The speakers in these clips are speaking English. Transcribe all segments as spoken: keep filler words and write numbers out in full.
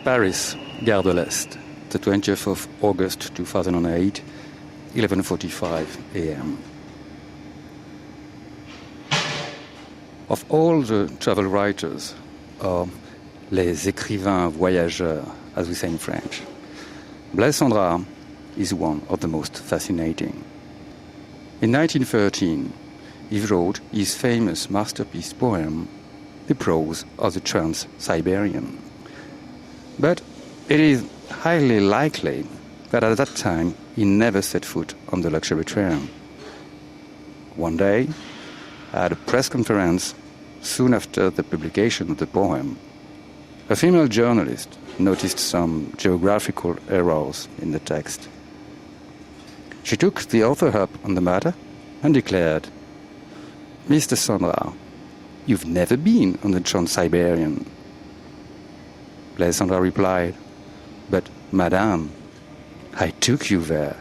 Paris, Gare de l'Est, the twentieth of August two thousand eight, eleven forty-five a m Of all the travel writers, or les écrivains voyageurs, as we say in French, Blaise Cendrars is one of the most fascinating. In nineteen thirteen, he wrote his famous masterpiece poem, The Prose of the Trans-Siberian. But it is highly likely that at that time he never set foot on the luxury train. One day, at a press conference soon after the publication of the poem, a female journalist noticed some geographical errors in the text. She took the author up on the matter and declared, "Mister Cendrars, you've never been on the Trans-Siberian." Blaise Cendrars replied, "But, madame, I took you there."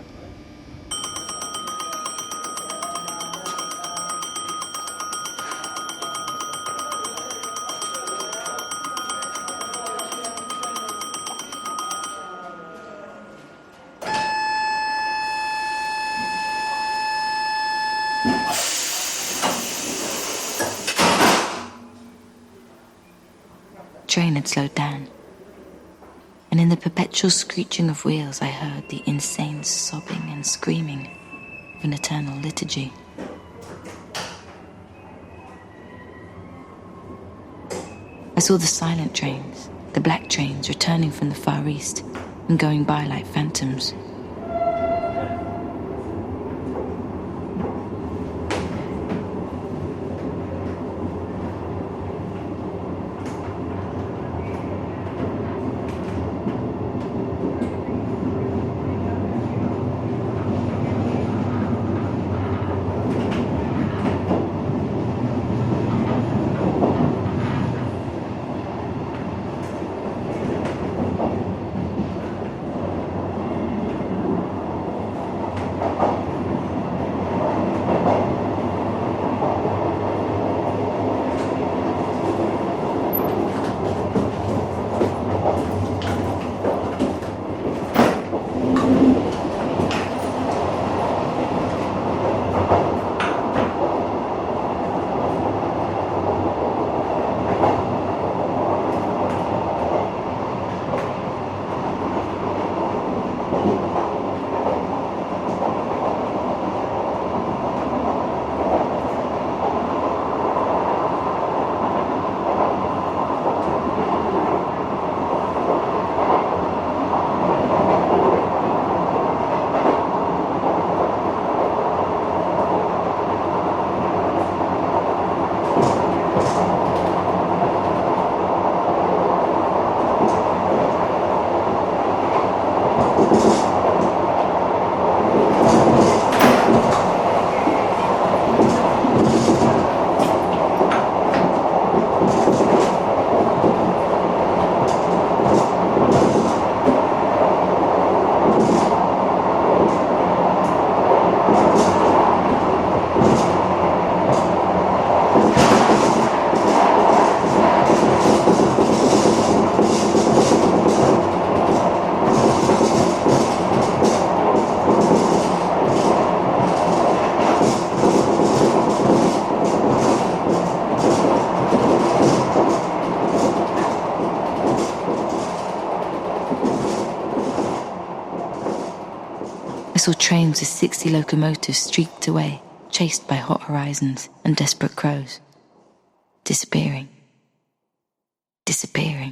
Train had slowed down, and in the perpetual screeching of wheels I heard the insane sobbing and screaming of an eternal liturgy. I saw the silent trains, the black trains returning from the Far East and going by like phantoms. I saw trains with sixty locomotives streaked away, chased by hot horizons and desperate crows. Disappearing. Disappearing.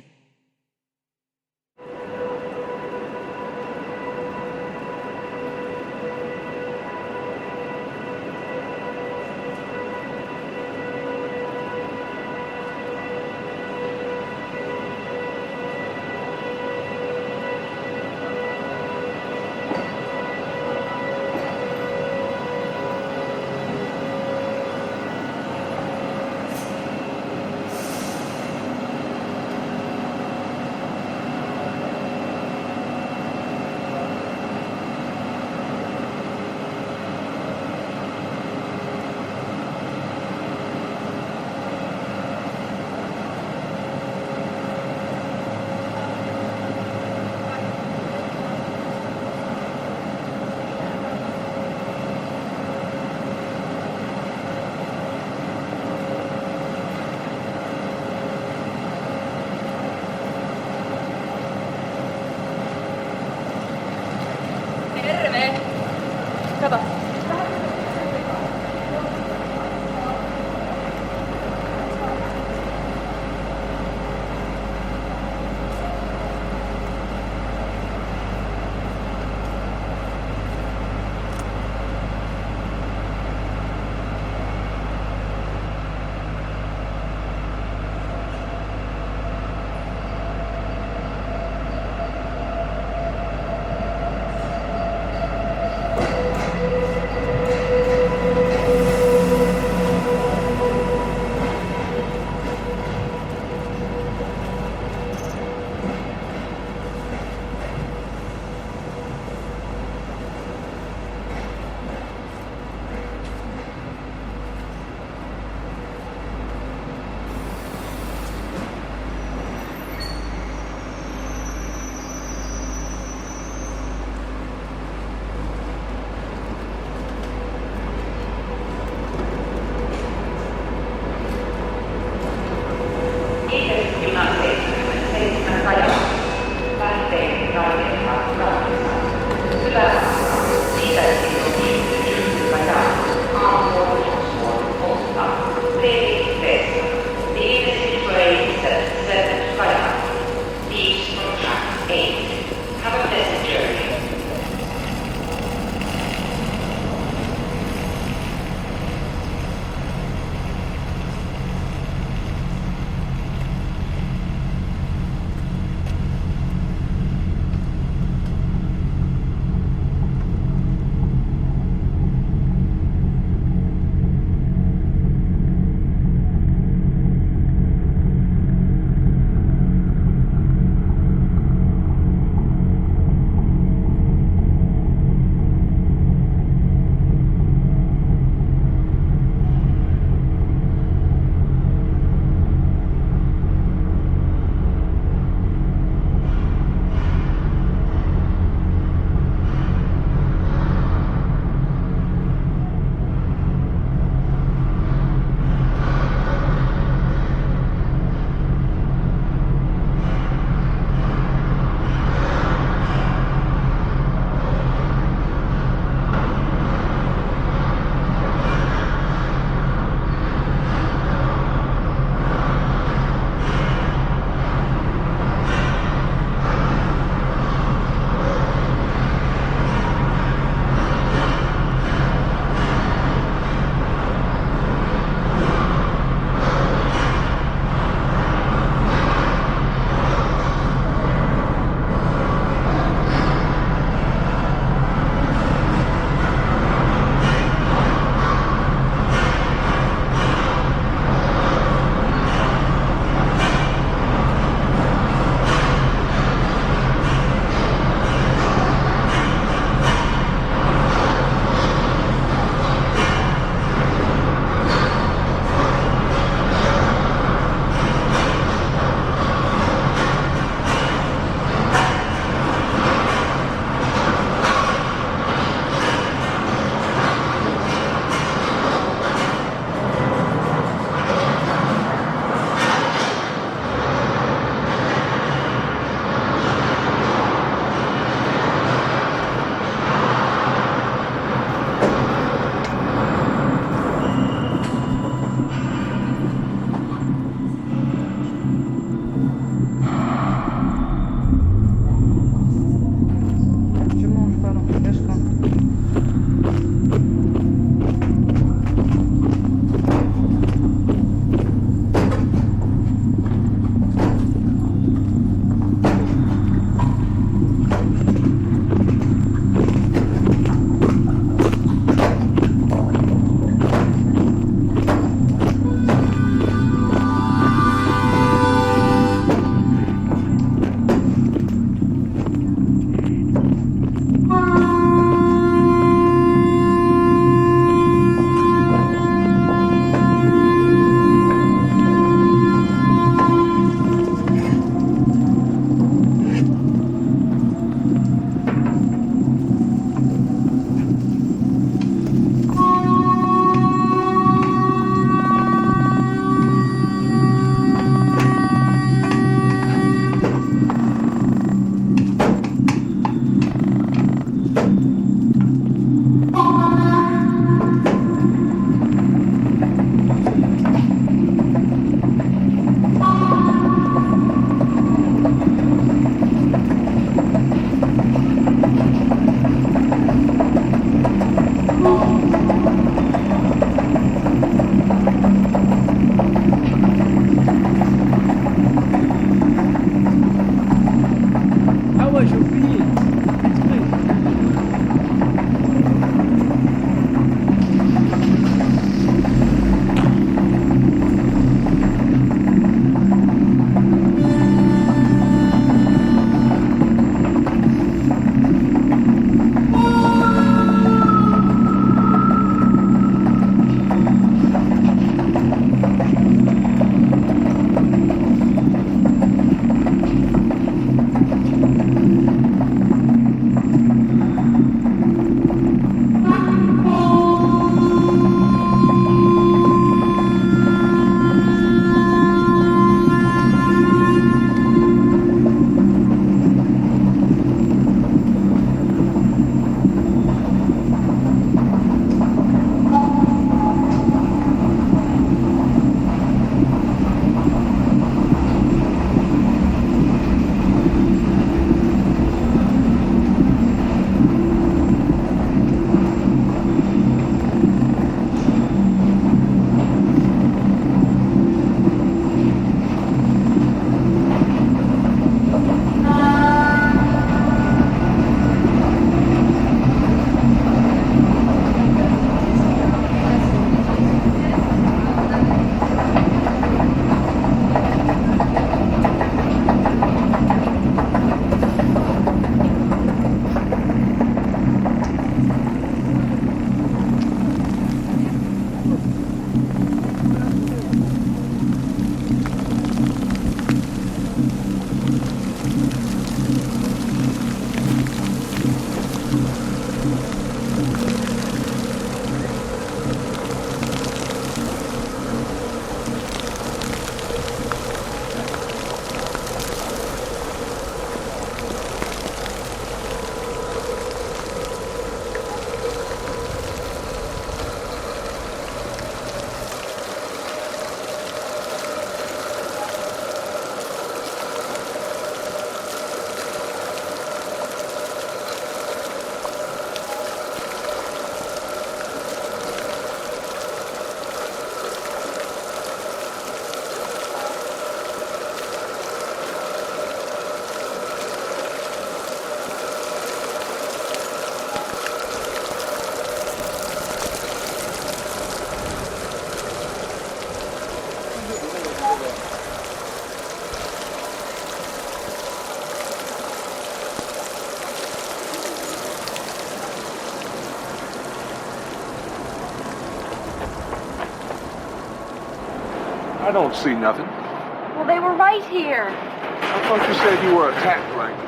I don't see nothing. Well, they were right here. I thought you said you were attacked, like.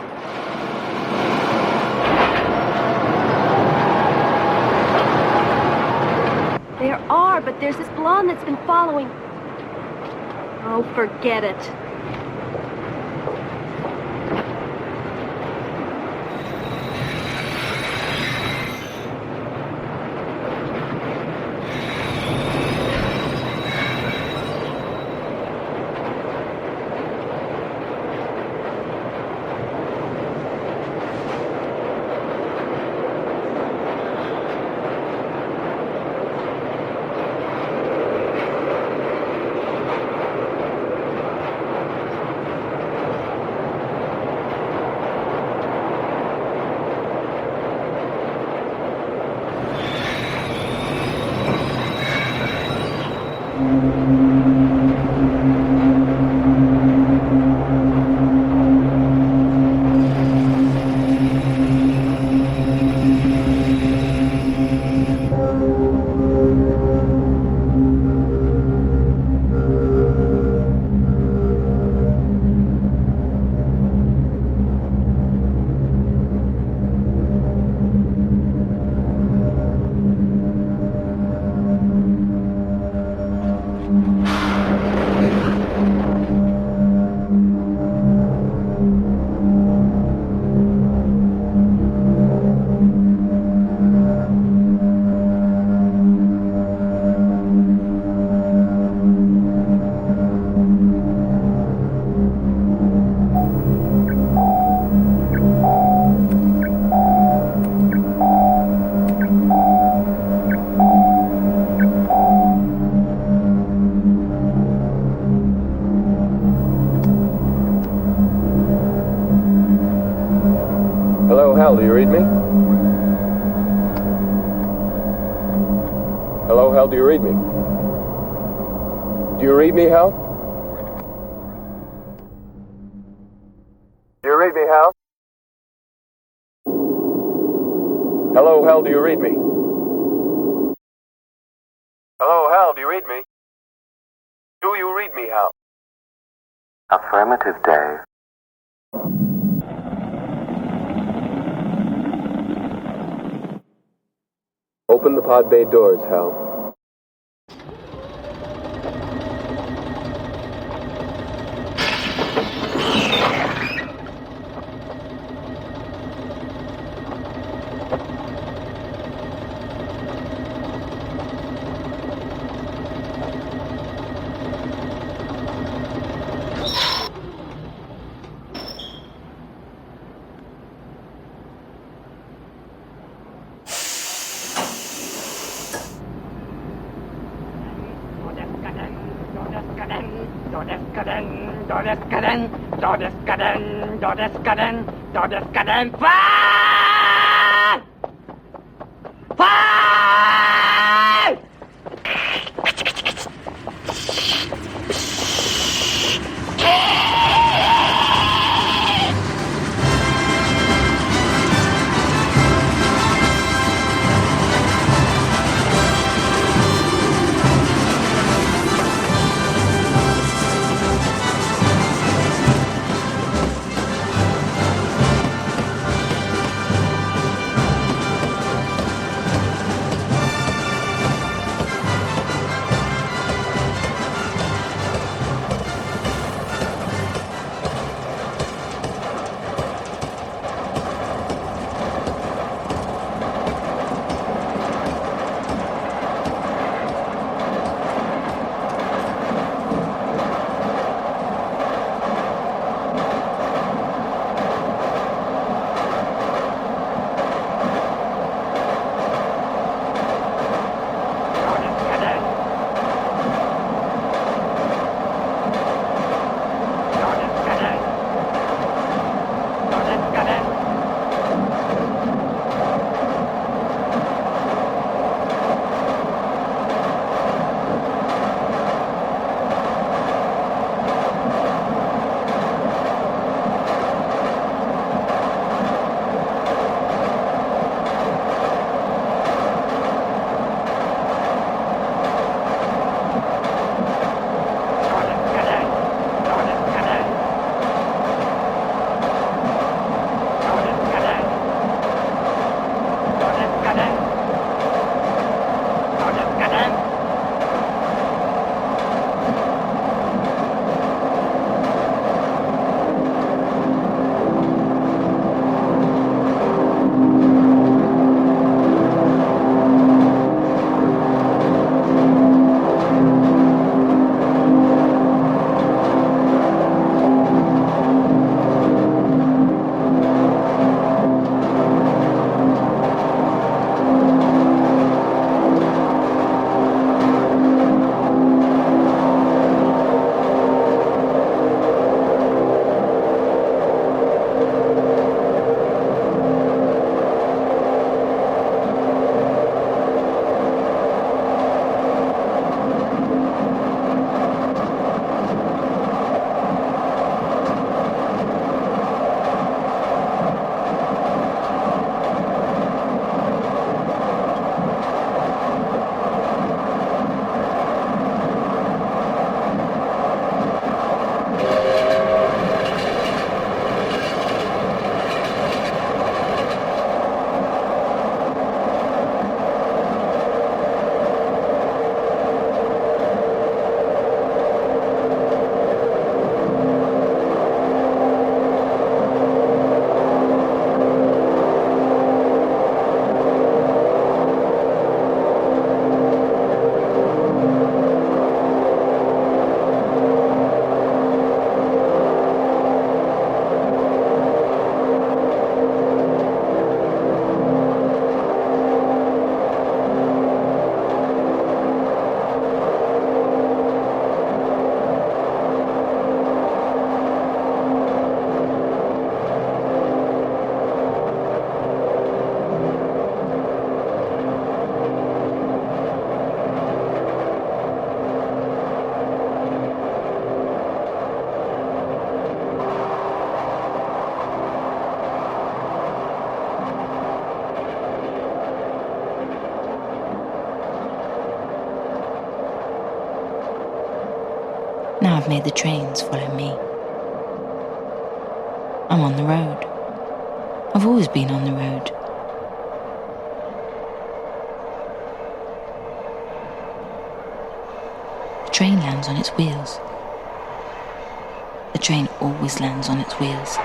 There are, but there's this blonde that's been following. Oh, forget it. Hello, Hal, do you read me? Hello, Hal, do you read me? Do you read me, Hal? Do you read me, Hal? Hello, Hal, do you read me? Hello, Hal, do you read me? Do you read me, Hal? Affirmative, Dave. Open the pod bay doors, Hal. Dodeskaden, Dodeskaden, Dodeskaden, Dodeskaden, Fire! Fire! I've made the trains follow me. I'm on the road. I've always been on the road. The train lands on its wheels. The train always lands on its wheels.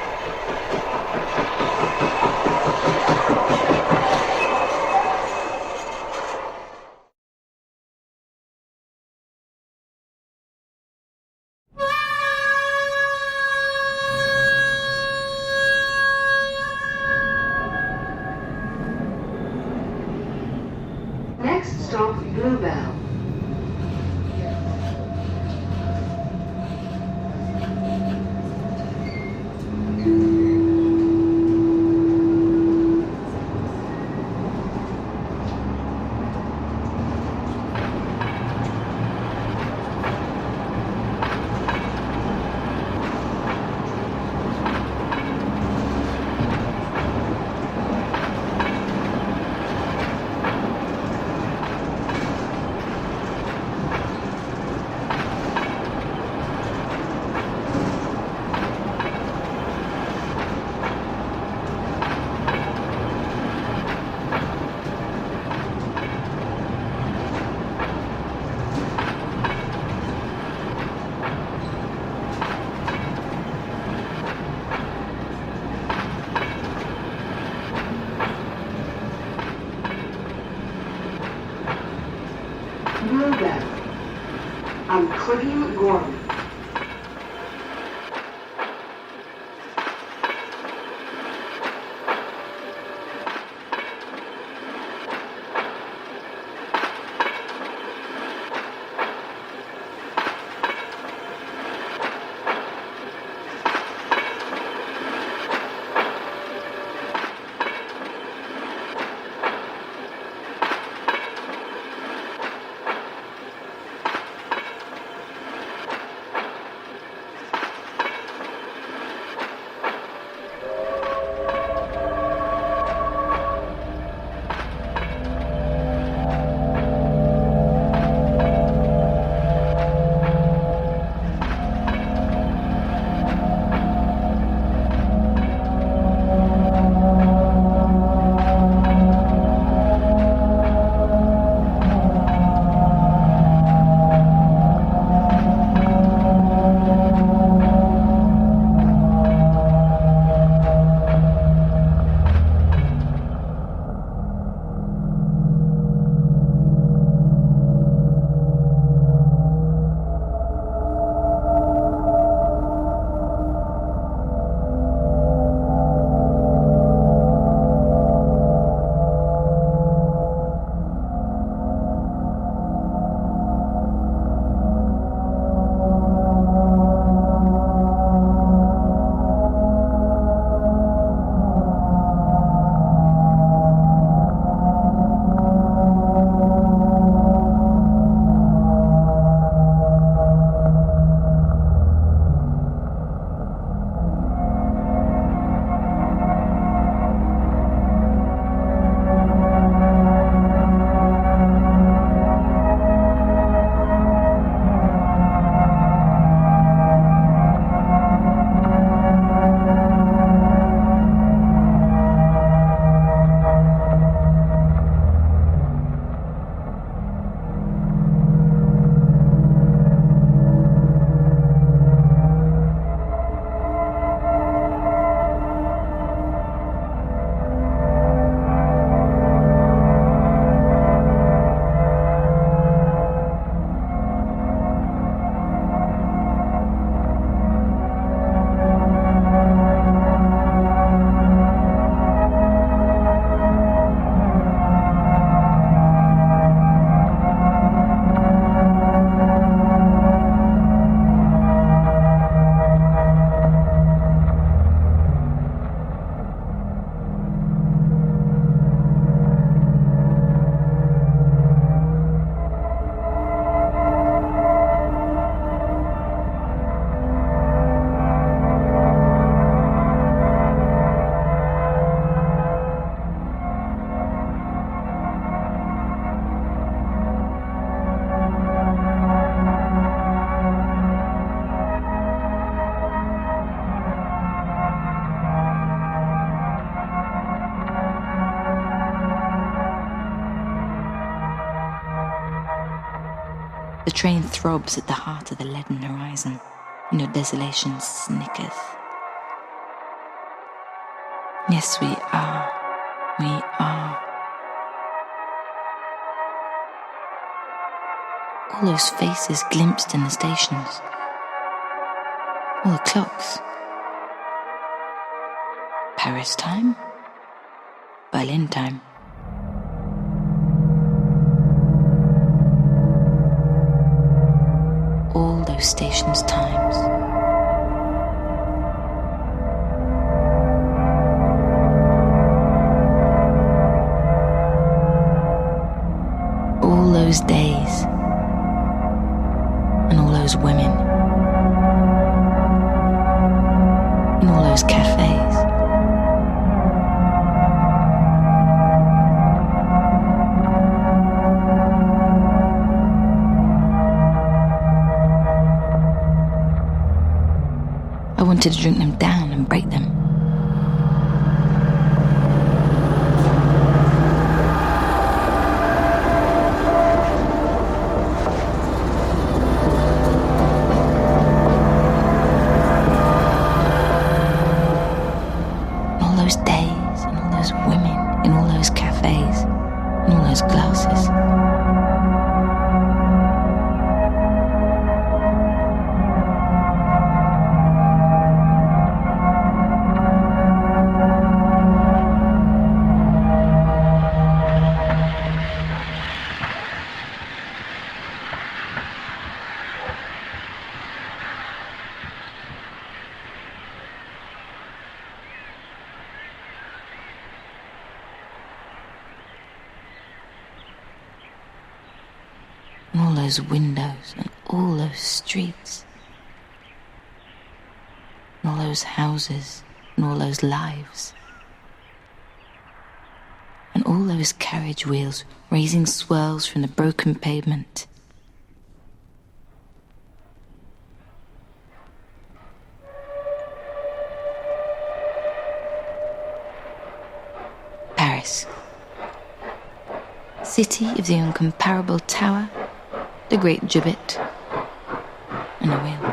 Next stop, Bluebell. Bluebell. I'm Clem Gordon. The train throbs at the heart of the leaden horizon, and your desolation snickers. Yes, we are. We are. All those faces glimpsed in the stations. All the clocks. Paris time. Berlin time. All those stations' times. All those days. And all those women. In all those cafes. I wanted to drink them down and break them. And all those days, and all those women, in all those cafes, and all those glasses. And all those windows, and all those streets, and all those houses, and all those lives, and all those carriage wheels raising swirls from the broken pavement. Paris, city of the incomparable tower, the great gibbet, and the wheel.